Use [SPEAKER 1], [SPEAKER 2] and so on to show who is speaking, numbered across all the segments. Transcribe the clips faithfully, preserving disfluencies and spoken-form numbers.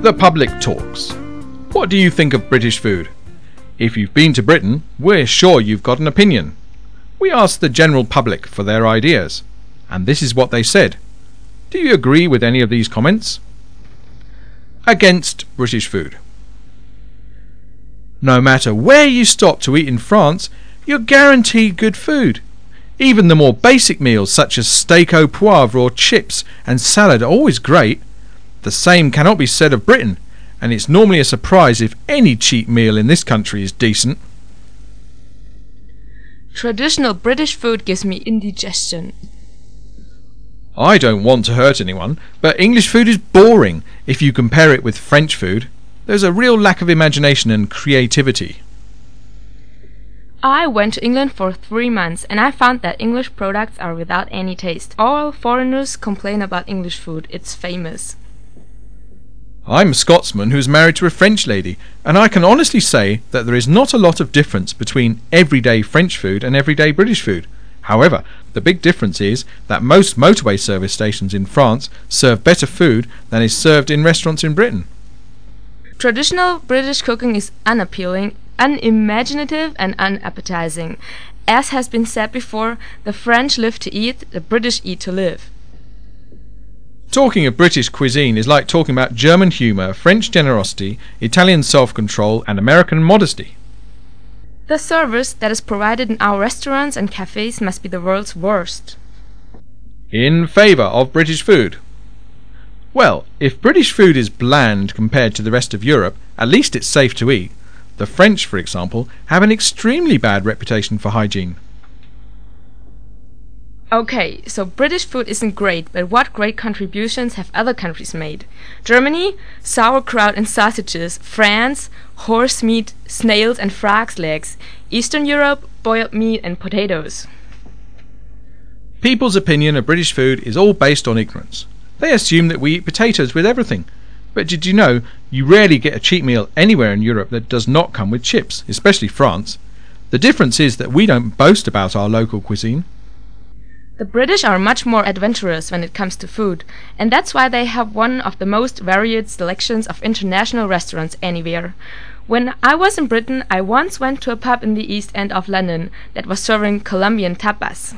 [SPEAKER 1] The Public Talks. What do you think of British food? If you've been to Britain, we're sure you've got an opinion. We asked the general public for their ideas, and this is what they said. Do you agree with any of these comments? Against British food. No matter where you stop to eat in France, you're guaranteed good food. Even the more basic meals such as steak au poivre or chips and salad are always great. The same cannot be said of Britain, and it's normally a surprise if any cheap meal in this country is decent.
[SPEAKER 2] Traditional British food gives me indigestion.
[SPEAKER 1] I don't want to hurt anyone, but English food is boring if you compare it with French food. There's a real lack of imagination and creativity.
[SPEAKER 2] I went to England for three months and I found that English products are without any taste. All foreigners complain about English food. It's famous.
[SPEAKER 1] I'm a Scotsman who's married to a French lady, and I can honestly say that there is not a lot of difference between everyday French food and everyday British food. However, the big difference is that most motorway service stations in France serve better food than is served in restaurants in Britain.
[SPEAKER 2] Traditional British cooking is unappealing, unimaginative and unappetizing. As has been said before, the French live to eat, the British eat to live.
[SPEAKER 1] Talking of British cuisine is like talking about German humour, French generosity, Italian self-control and American modesty.
[SPEAKER 2] The service that is provided in our restaurants and cafes must be the world's worst.
[SPEAKER 1] In favour of British food. Well, if British food is bland compared to the rest of Europe, at least it's safe to eat. The French, for example, have an extremely bad reputation for hygiene.
[SPEAKER 2] Okay, so British food isn't great, but what great contributions have other countries made? Germany, sauerkraut and sausages. France, horse meat, snails and frogs' legs. Eastern Europe, boiled meat and potatoes.
[SPEAKER 1] People's opinion of British food is all based on ignorance. They assume that we eat potatoes with everything. But did you know you rarely get a cheap meal anywhere in Europe that does not come with chips, especially France? The difference is that we don't boast about our local cuisine.
[SPEAKER 2] The British are much more adventurous when it comes to food, and that's why they have one of the most varied selections of international restaurants anywhere. When I was in Britain, I once went to a pub in the East End of London that was serving Colombian tapas.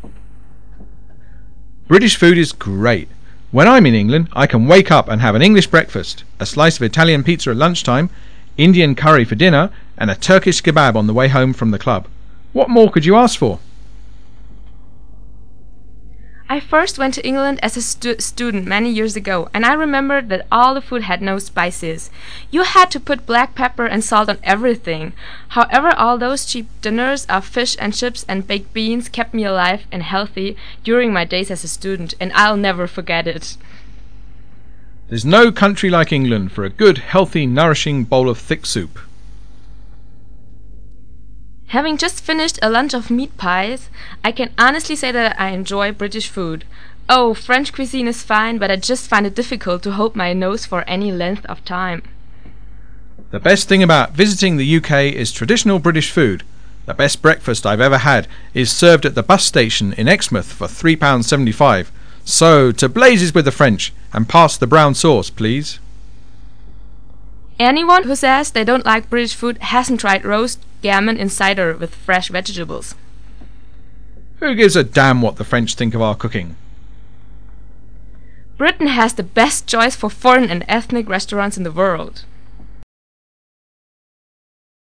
[SPEAKER 1] British food is great. When I'm in England, I can wake up and have an English breakfast, a slice of Italian pizza at lunchtime, Indian curry for dinner, and a Turkish kebab on the way home from the club. What more could you ask for?
[SPEAKER 2] I first went to England as a stu student many years ago, and I remember that all the food had no spices. You had to put black pepper and salt on everything. However, all those cheap dinners of fish and chips and baked beans kept me alive and healthy during my days as a student, and I'll never forget it.
[SPEAKER 1] There's no country like England for a good, healthy, nourishing bowl of thick soup.
[SPEAKER 2] Having just finished a lunch of meat pies, I can honestly say that I enjoy British food. Oh, French cuisine is fine, but I just find it difficult to hold my nose for any length of time.
[SPEAKER 1] The best thing about visiting the U K is traditional British food. The best breakfast I've ever had is served at the bus station in Exmouth for three pounds seventy-five. So, to blazes with the French, and pass the brown sauce, please.
[SPEAKER 2] Anyone who says they don't like British food hasn't tried roast gammon in cider with fresh vegetables.
[SPEAKER 1] Who gives a damn what the French think of our cooking?
[SPEAKER 2] Britain has the best choice for foreign and ethnic restaurants in the world.